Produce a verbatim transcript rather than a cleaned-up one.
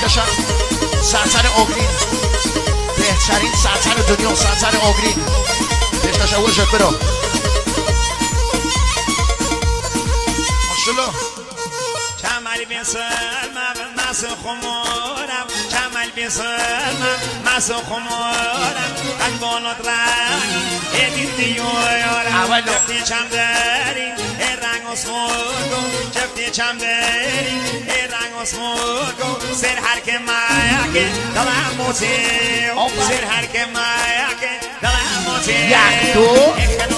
بکشم سرسر آگرین بهترین سرسر دنیا سرسر آگرین بهش تشوه شد برو ماشالله کمال بسرمم مس خمورم کمال بسرمم مس خمورم قلبانات رنگ ادید دیوارم جفتی چم داریم رنگ و سموگو جفتی چم داریم رنگ و سموگو سر هر که مایکه دلم موتیم سر هر که مایکه دلم موتیم یک دو